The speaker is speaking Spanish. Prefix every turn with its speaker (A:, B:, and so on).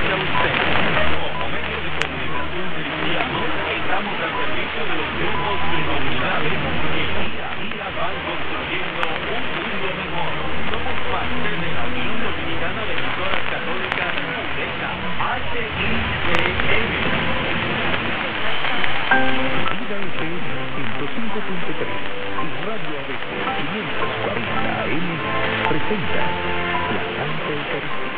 A: hacia usted. Como medio de comunicación cristiano, estamos al servicio de los grupos y comunidades que día a día van construyendo un mundo mejor. Somos parte de la Unión Dominicana de Emisoras Católicas UDECA, HICM.
B: Vida FM 105.3 y Radio ABC 540 AM presenta la Santa Eucaristía.